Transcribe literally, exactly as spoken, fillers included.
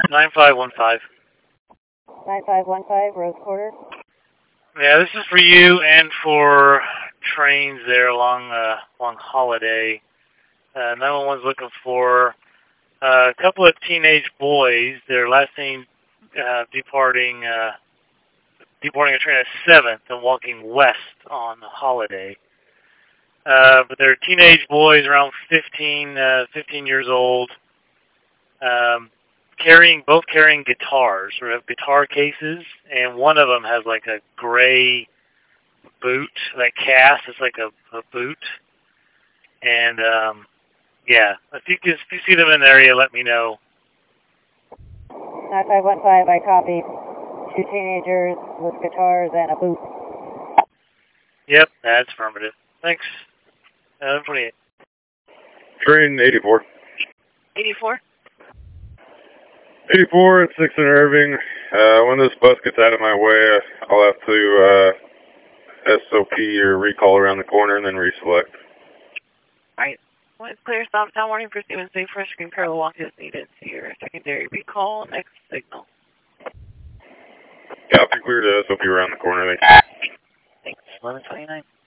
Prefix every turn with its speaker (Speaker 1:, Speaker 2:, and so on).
Speaker 1: nine five one five.
Speaker 2: nine five one five, Rose Quarter.
Speaker 1: Yeah, this is for you and for trains there along uh, along Holiday. Uh, nine one one's looking for uh, a couple of teenage boys. They're last seen uh, departing uh, departing a train at seventh and walking west on Holiday. Uh, but they're teenage boys around fifteen, uh, fifteen years old, um, carrying both carrying guitars, or have guitar cases, and one of them has like a gray boot, like cast. It's like a, a boot, and um, yeah, if you if you see them in the area, let me know.
Speaker 2: nine five one five, I copy. Two teenagers with guitars and a boot.
Speaker 1: Yep, that's affirmative. Thanks. Uh, twenty-eight.
Speaker 3: Train eighty-four.
Speaker 2: eighty-four?
Speaker 3: eighty-four at sixth and Irving. Uh, when this bus gets out of my way, I'll have to uh, S O P or recall around the corner and then reselect.
Speaker 2: Alright. Well, it's clear. Stop town warning for Stevens Bay for screen parallel walk is needed to your secondary recall. Next signal.
Speaker 3: Copy, clear to S O P around the corner. Thanks.
Speaker 2: Thanks. eleven twenty-nine.